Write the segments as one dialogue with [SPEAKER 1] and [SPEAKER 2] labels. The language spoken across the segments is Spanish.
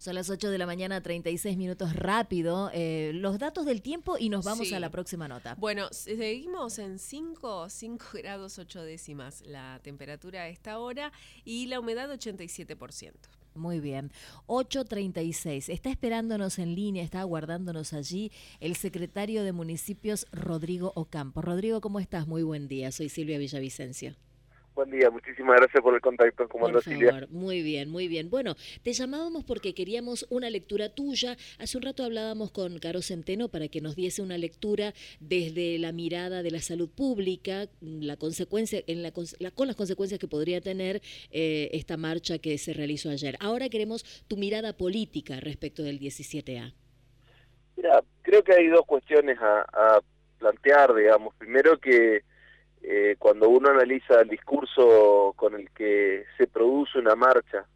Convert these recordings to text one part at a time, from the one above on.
[SPEAKER 1] Son las 8 de la mañana, 36 minutos rápido. Los datos del tiempo y nos vamos a la próxima nota.
[SPEAKER 2] Bueno, seguimos en 5 grados 8 décimas la temperatura a esta hora y la humedad 87%.
[SPEAKER 1] Muy bien, 8:36. Está esperándonos en línea, está aguardándonos allí el secretario de Municipios, Rodrigo Ocampo. Rodrigo, ¿cómo estás? Muy buen día, soy Silvia Villavicencio.
[SPEAKER 3] Buen día, muchísimas gracias por el contacto. ¿Cómo
[SPEAKER 1] Por
[SPEAKER 3] andás, Silvia?
[SPEAKER 1] favor, muy bien, muy bien. Bueno, te llamábamos porque queríamos una lectura tuya. Hace un rato hablábamos con Caro Centeno para que nos diese una lectura desde la mirada de la salud pública, la consecuencia, con las consecuencias que podría tener esta marcha que se realizó ayer. Ahora queremos tu mirada política respecto del 17A.
[SPEAKER 3] Mira, creo que hay dos cuestiones a plantear, digamos. Primero que cuando uno analiza el discurso con el que se produce una marcha,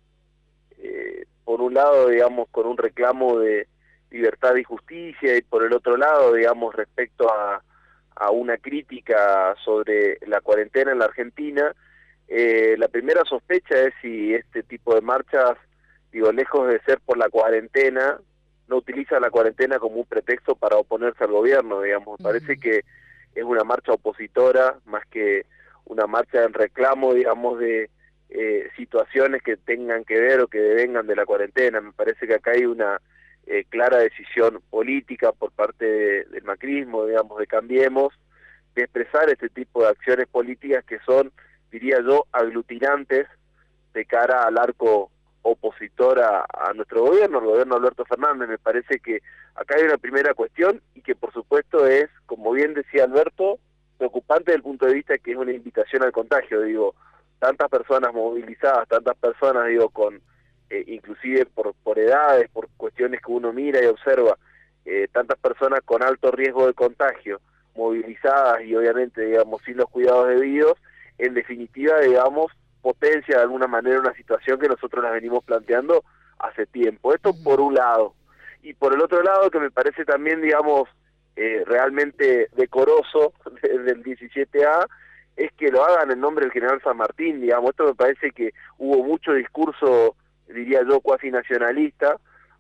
[SPEAKER 3] por un lado, digamos, con un reclamo de libertad y justicia, y por el otro lado, digamos, respecto a una crítica sobre la cuarentena en la Argentina, la primera sospecha es si este tipo de marchas, digo, lejos de ser por la cuarentena, no utiliza la cuarentena como un pretexto para oponerse al gobierno, digamos. Me parece que es una marcha opositora más que una marcha en reclamo, digamos, de situaciones que tengan que ver o que devengan de la cuarentena. Me parece que acá hay una clara decisión política por parte del macrismo, digamos, de Cambiemos, de expresar este tipo de acciones políticas que son, diría yo, aglutinantes de cara al arco opositor a nuestro gobierno, el gobierno de Alberto Fernández. Me parece que acá hay una primera cuestión y que por supuesto es, como bien decía Alberto, preocupante desde el punto de vista que es una invitación al contagio. Digo, tantas personas movilizadas, tantas personas, digo, con inclusive por edades, por cuestiones que uno mira y observa, tantas personas con alto riesgo de contagio, movilizadas y obviamente, digamos, sin los cuidados debidos, en definitiva, digamos, potencia de alguna manera una situación que nosotros la venimos planteando hace tiempo. Esto por un lado. Y por el otro lado, que me parece también, digamos, realmente decoroso del 17A, es que lo hagan en nombre del general San Martín, digamos. Esto me parece que hubo mucho discurso, diría yo, cuasi nacionalista,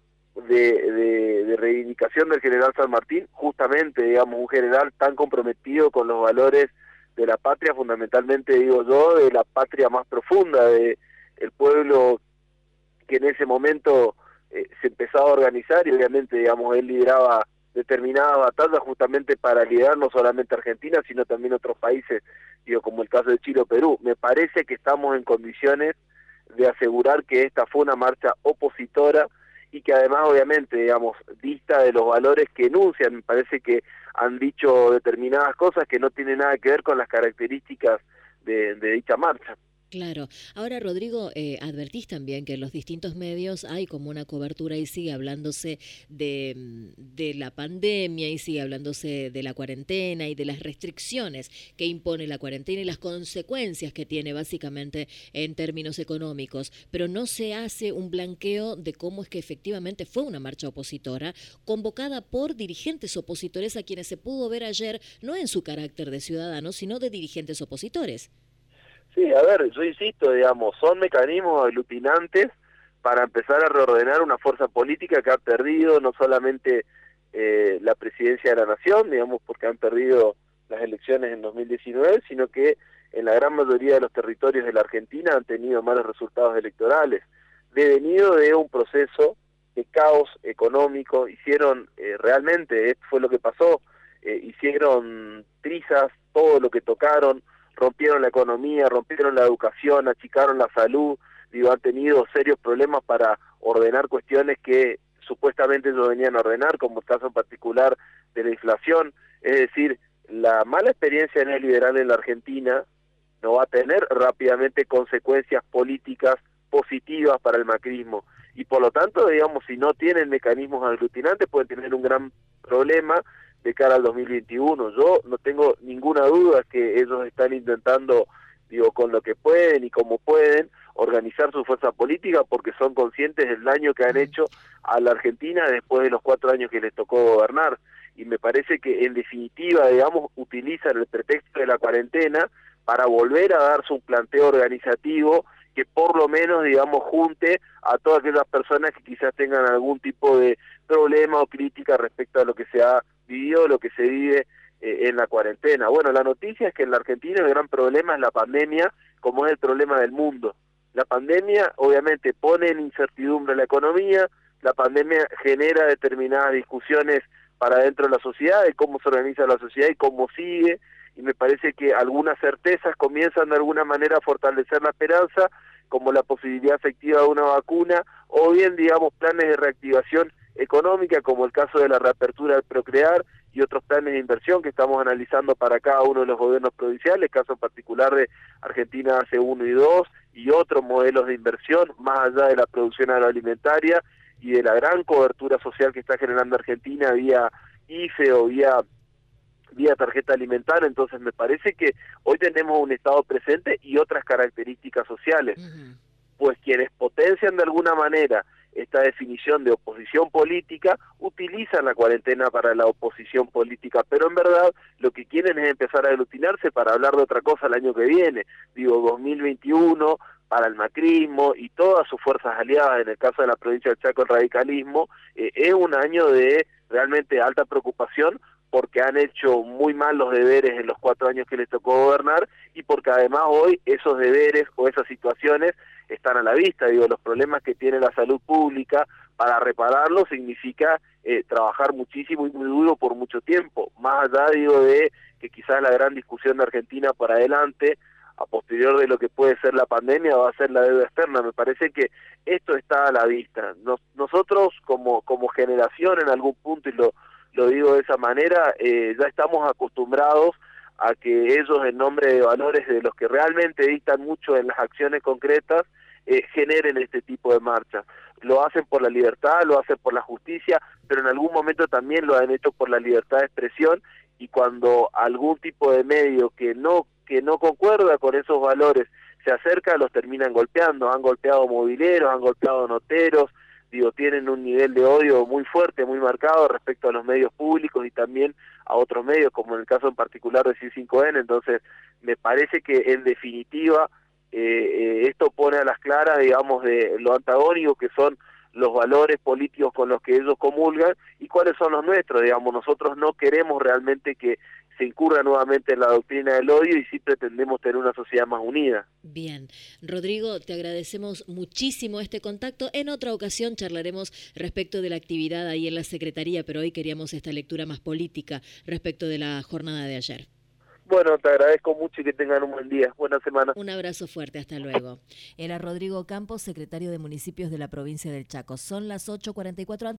[SPEAKER 3] de reivindicación del general San Martín, justamente, digamos, un general tan comprometido con los valores de la patria, fundamentalmente, digo yo, de la patria más profunda, de el pueblo que en ese momento se empezaba a organizar, y obviamente, digamos, él lideraba determinadas batallas justamente para liderar no solamente Argentina, sino también otros países, digo, como el caso de Chile o Perú. Me parece que estamos en condiciones de asegurar que esta fue una marcha opositora y que además, obviamente, digamos, dista de los valores que enuncian. Me parece que han dicho determinadas cosas que no tienen nada que ver con las características de dicha marcha.
[SPEAKER 1] Claro. Ahora, Rodrigo, advertís también que en los distintos medios hay como una cobertura y sigue hablándose de la pandemia y sigue hablándose de la cuarentena y de las restricciones que impone la cuarentena y las consecuencias que tiene básicamente en términos económicos, pero no se hace un blanqueo de cómo es que efectivamente fue una marcha opositora convocada por dirigentes opositores a quienes se pudo ver ayer, no en su carácter de ciudadanos, sino de dirigentes opositores.
[SPEAKER 3] Sí, a ver, yo insisto, digamos, son mecanismos aglutinantes para empezar a reordenar una fuerza política que ha perdido no solamente la presidencia de la nación, digamos, porque han perdido las elecciones en 2019, sino que en la gran mayoría de los territorios de la Argentina han tenido malos resultados electorales, devenido de un proceso de caos económico. Hicieron realmente, esto fue lo que pasó, hicieron trizas todo lo que tocaron, rompieron la economía, rompieron la educación, achicaron la salud, digo, han tenido serios problemas para ordenar cuestiones que supuestamente ellos venían a ordenar, como el caso en particular de la inflación. Es decir, la mala experiencia neoliberal en la Argentina no va a tener rápidamente consecuencias políticas positivas para el macrismo, y por lo tanto, digamos, si no tienen mecanismos aglutinantes pueden tener un gran problema de cara al 2021. Yo no tengo ninguna duda que ellos están intentando, digo, con lo que pueden y como pueden, organizar su fuerza política, porque son conscientes del daño que han hecho a la Argentina después de los 4 años que les tocó gobernar. Y me parece que, en definitiva, digamos, utilizan el pretexto de la cuarentena para volver a darse un planteo organizativo que por lo menos, digamos, junte a todas aquellas personas que quizás tengan algún tipo de problema o crítica respecto a lo que se ha vivido, lo que se vive en la cuarentena. Bueno, la noticia es que en la Argentina el gran problema es la pandemia, como es el problema del mundo. La pandemia obviamente pone en incertidumbre la economía, la pandemia genera determinadas discusiones para dentro de la sociedad, de cómo se organiza la sociedad y cómo sigue, y me parece que algunas certezas comienzan de alguna manera a fortalecer la esperanza, como la posibilidad efectiva de una vacuna, o bien, digamos, planes de reactivación económica, como el caso de la reapertura del Procrear y otros planes de inversión que estamos analizando para cada uno de los gobiernos provinciales, caso en particular de Argentina hace 1 y 2, y otros modelos de inversión, más allá de la producción agroalimentaria y de la gran cobertura social que está generando Argentina vía IFE o vía tarjeta alimentaria. Entonces me parece que hoy tenemos un Estado presente y otras características sociales, pues quienes potencian de alguna manera esta definición de oposición política utilizan la cuarentena para la oposición política, pero en verdad lo que quieren es empezar a aglutinarse para hablar de otra cosa el año que viene, digo 2021, para el macrismo y todas sus fuerzas aliadas, en el caso de la provincia del Chaco el radicalismo, es un año de realmente alta preocupación, porque han hecho muy mal los deberes en los 4 años que les tocó gobernar y porque además hoy esos deberes o esas situaciones están a la vista. Digo, los problemas que tiene la salud pública, para repararlos significa trabajar muchísimo y muy duro por mucho tiempo, más allá, digo, de que quizás la gran discusión de Argentina para adelante, a posterior de lo que puede ser la pandemia, va a ser la deuda externa. Me parece que esto está a la vista. Nosotros como generación en algún punto, y lo digo de esa manera, ya estamos acostumbrados a que ellos, en nombre de valores de los que realmente dictan mucho en las acciones concretas, generen este tipo de marchas. Lo hacen por la libertad, lo hacen por la justicia, pero en algún momento también lo han hecho por la libertad de expresión, y cuando algún tipo de medio que no concuerda con esos valores se acerca, los terminan golpeando. Han golpeado mobileros, han golpeado noteros, digo, tienen un nivel de odio muy fuerte, muy marcado respecto a los medios públicos y también a otros medios, como en el caso en particular de C5N. Entonces, me parece que en definitiva esto pone a las claras, digamos, de lo antagónico que son los valores políticos con los que ellos comulgan y cuáles son los nuestros. Digamos, nosotros no queremos realmente que se incurra nuevamente en la doctrina del odio y sí pretendemos tener una sociedad más unida.
[SPEAKER 1] Bien, Rodrigo, te agradecemos muchísimo este contacto. En otra ocasión charlaremos respecto de la actividad ahí en la Secretaría, pero hoy queríamos esta lectura más política respecto de la jornada de ayer.
[SPEAKER 3] Bueno, te agradezco mucho y que tengan un buen día. Buena semana.
[SPEAKER 1] Un abrazo fuerte, hasta luego. Era Rodrigo Campos, secretario de Municipios de la provincia del Chaco. Son las 8:44.